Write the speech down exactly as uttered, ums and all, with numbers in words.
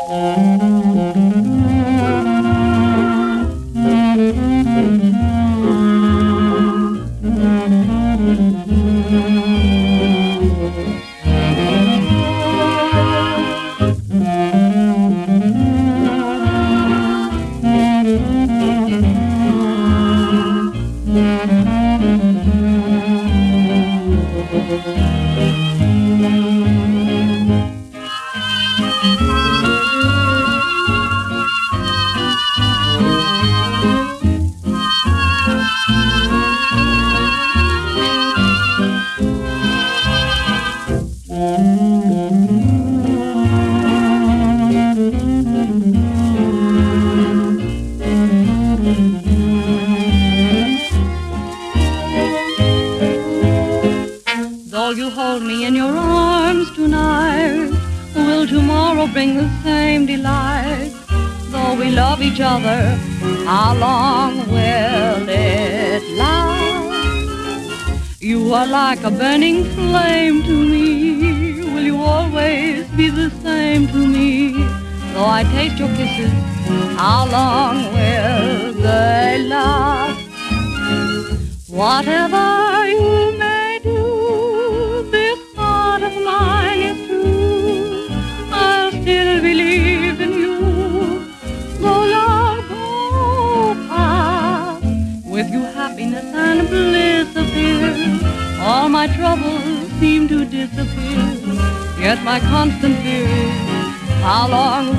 Though you hold me in your arms tonight, will tomorrow bring the same delight? Though we love each other, how long will it last? You are like a burning flame to me. Will you always be the same to me? Though I taste your kisses, how long will they last? Whatever you may do, this heart of mine is true. I'll still believe in you, though long go past. With you happiness and bliss appear, all my troubles seem to disappear. Yet my constant fear is, how long